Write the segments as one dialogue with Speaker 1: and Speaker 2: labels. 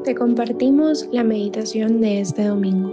Speaker 1: Te compartimos la meditación de este domingo.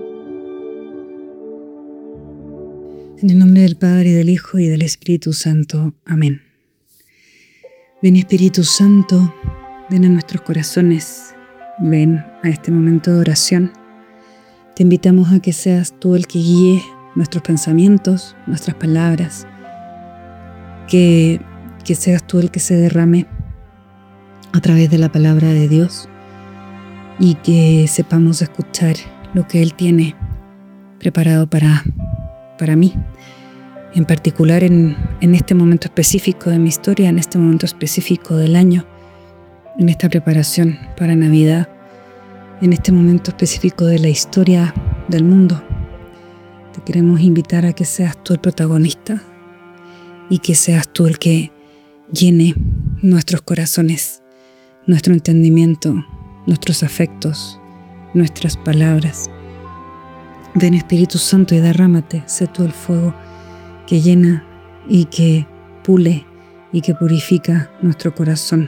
Speaker 2: En el nombre del Padre, y del Hijo, y del Espíritu Santo. Amén. Ven, Espíritu Santo, ven a nuestros corazones, ven a este momento de oración. Te invitamos a que seas tú el que guíe nuestros pensamientos, nuestras palabras, que seas tú el que se derrame a través de la palabra de Dios y que sepamos escuchar lo que Él tiene preparado para mí, en particular en este momento específico de mi historia, en este momento específico del año, en esta preparación para Navidad, en este momento específico de la historia del mundo. Te queremos invitar a que seas tú el protagonista y que seas tú el que llene nuestros corazones, nuestro entendimiento, nuestros afectos, nuestras palabras. Ven, Espíritu Santo, y derrámate, sé tú el fuego que llena y que pule y que purifica nuestro corazón.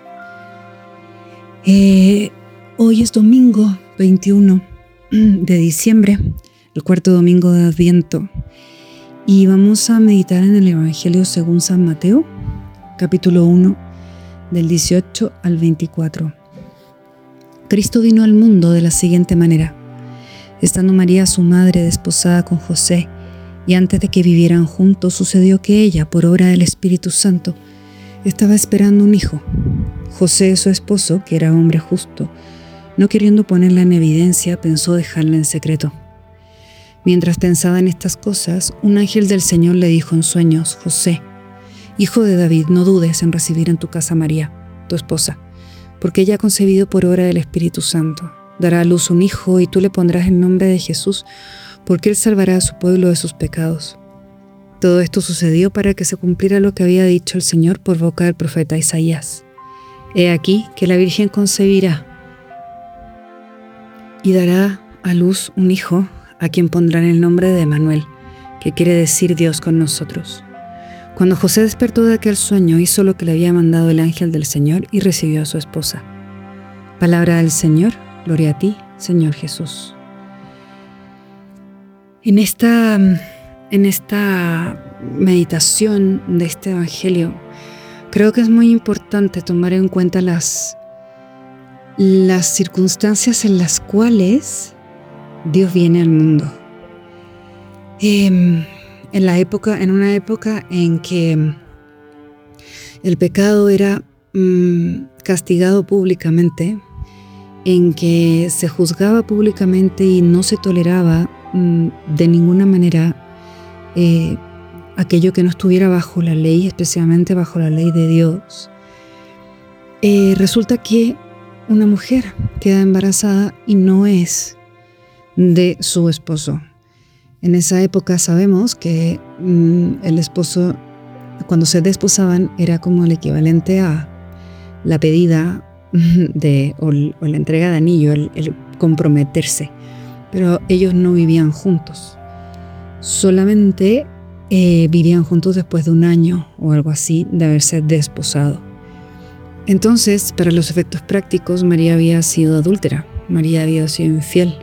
Speaker 2: Hoy es domingo 21 de diciembre, el cuarto domingo de Adviento, y vamos a meditar en el Evangelio según San Mateo, capítulo 1, del 18 al 24. Cristo vino al mundo de la siguiente manera. Estando María, su madre, desposada con José, y antes de que vivieran juntos, sucedió que ella, por obra del Espíritu Santo, estaba esperando un hijo. José, su esposo, que era hombre justo, no queriendo ponerla en evidencia, pensó dejarla en secreto. Mientras pensaba en estas cosas, un ángel del Señor le dijo en sueños: José, hijo de David, no dudes en recibir en tu casa a María, tu esposa, porque ella ha concebido por obra del Espíritu Santo. Dará a luz un hijo y tú le pondrás el nombre de Jesús, porque él salvará a su pueblo de sus pecados. Todo esto sucedió para que se cumpliera lo que había dicho el Señor por boca del profeta Isaías. He aquí que la Virgen concebirá y dará a luz un hijo, a quien pondrán el nombre de Emmanuel, que quiere decir Dios con nosotros. Cuando José despertó de aquel sueño, hizo lo que le había mandado el ángel del Señor y recibió a su esposa. Palabra del Señor, gloria a ti, Señor Jesús. En esta meditación de este Evangelio, creo que es muy importante tomar en cuenta las circunstancias en las cuales Dios viene al mundo. En una época en que el pecado era castigado públicamente, en que se juzgaba públicamente y no se toleraba de ninguna manera aquello que no estuviera bajo la ley, especialmente bajo la ley de Dios. Resulta que una mujer queda embarazada y no es de su esposo. En esa época sabemos que el esposo, cuando se desposaban, era como el equivalente a la pedida o la entrega de anillo, el comprometerse. Pero ellos no vivían juntos. Solamente vivían juntos después de un año o algo así de haberse desposado. Entonces, para los efectos prácticos, María había sido adúltera. María había sido infiel.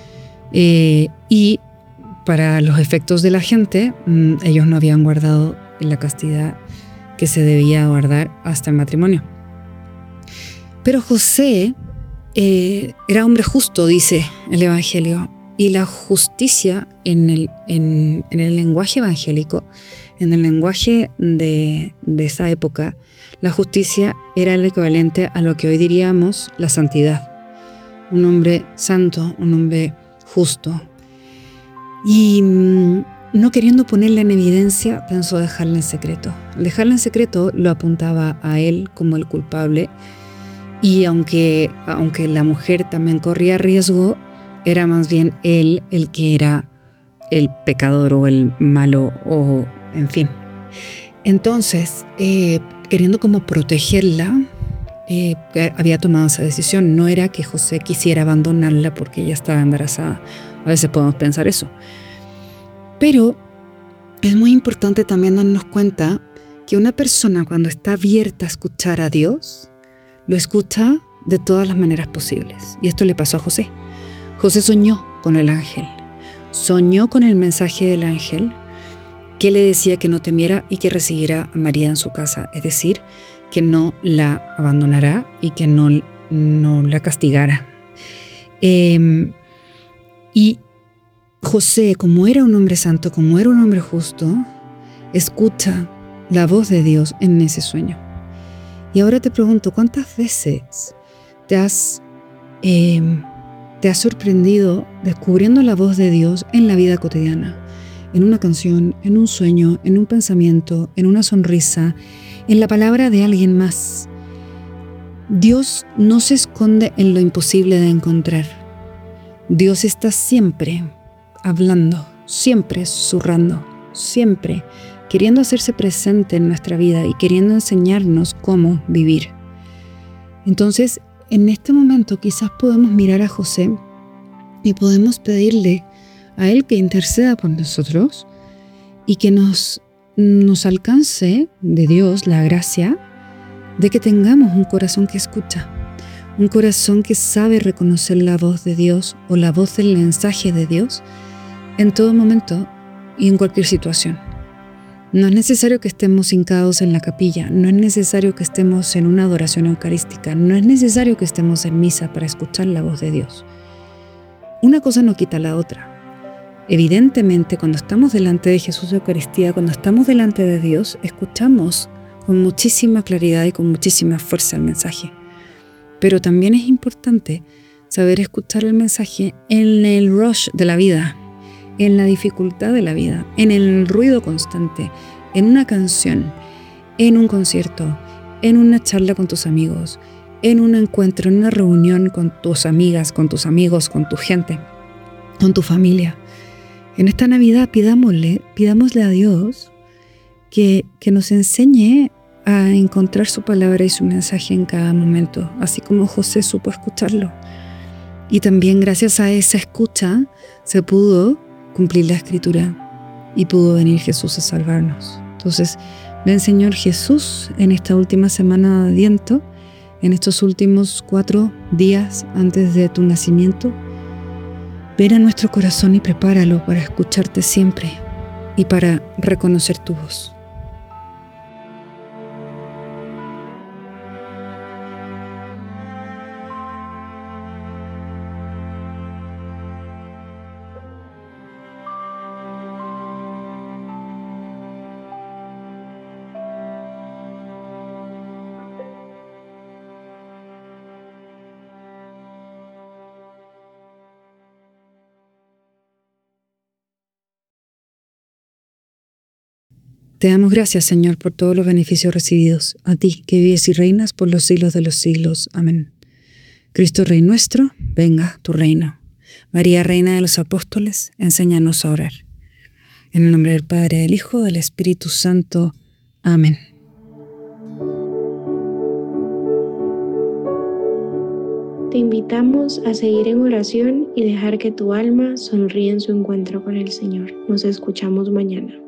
Speaker 2: Y para los efectos de la gente, ellos no habían guardado la castidad que se debía guardar hasta el matrimonio. Pero José era hombre justo, dice el Evangelio, y la justicia en el lenguaje evangélico, en el lenguaje de esa época, la justicia era el equivalente a lo que hoy diríamos la santidad. Un hombre santo, un hombre justo. Y no queriendo ponerla en evidencia, pensó dejarla en secreto. Dejarla en secreto lo apuntaba a él como el culpable, y aunque la mujer también corría riesgo, era más bien él el que era el pecador o el malo, o en fin. Entonces, queriendo como protegerla, había tomado esa decisión. No era que José quisiera abandonarla porque ella estaba embarazada. A veces podemos pensar eso. Pero es muy importante también darnos cuenta que una persona, cuando está abierta a escuchar a Dios, lo escucha de todas las maneras posibles. Y esto le pasó a José. José soñó con el ángel. Soñó con el mensaje del ángel que le decía que no temiera y que recibiera a María en su casa. Es decir, que no la abandonará y que no la castigara. Y José, como era un hombre santo, como era un hombre justo, escucha la voz de Dios en ese sueño. Y ahora te pregunto, ¿cuántas veces te has sorprendido descubriendo la voz de Dios en la vida cotidiana? En una canción, en un sueño, en un pensamiento, en una sonrisa, en la palabra de alguien más. Dios no se esconde en lo imposible de encontrar. Dios está siempre hablando, siempre susurrando, siempre queriendo hacerse presente en nuestra vida y queriendo enseñarnos cómo vivir. Entonces, en este momento quizás podemos mirar a José y podemos pedirle a Él que interceda por nosotros y que nos alcance de Dios la gracia de que tengamos un corazón que escucha, un corazón que sabe reconocer la voz de Dios o la voz del mensaje de Dios en todo momento y en cualquier situación. No es necesario que estemos hincados en la capilla, no es necesario que estemos en una adoración eucarística, no es necesario que estemos en misa para escuchar la voz de Dios. Una cosa no quita la otra. Evidentemente, cuando estamos delante de Jesús de Eucaristía, cuando estamos delante de Dios, escuchamos con muchísima claridad y con muchísima fuerza el mensaje. Pero también es importante saber escuchar el mensaje en el rush de la vida, en la dificultad de la vida, en el ruido constante, en una canción, en un concierto, en una charla con tus amigos, en un encuentro, en una reunión con tus amigas, con tus amigos, con tu gente, con tu familia. En esta Navidad pidámosle a Dios que nos enseñe a encontrar su palabra y su mensaje en cada momento, así como José supo escucharlo. Y también gracias a esa escucha se pudo cumplir la Escritura y pudo venir Jesús a salvarnos. Entonces, ven Señor Jesús en esta última semana de Adviento, en estos últimos 4 días antes de tu nacimiento. Ven a nuestro corazón y prepáralo para escucharte siempre y para reconocer tu voz. Te damos gracias, Señor, por todos los beneficios recibidos. A ti, que vives y reinas por los siglos de los siglos. Amén. Cristo Rey nuestro, venga tu reino. María, Reina de los Apóstoles, enséñanos a orar. En el nombre del Padre, del Hijo, del Espíritu Santo. Amén.
Speaker 1: Te invitamos a seguir en oración y dejar que tu alma sonríe en su encuentro con el Señor. Nos escuchamos mañana.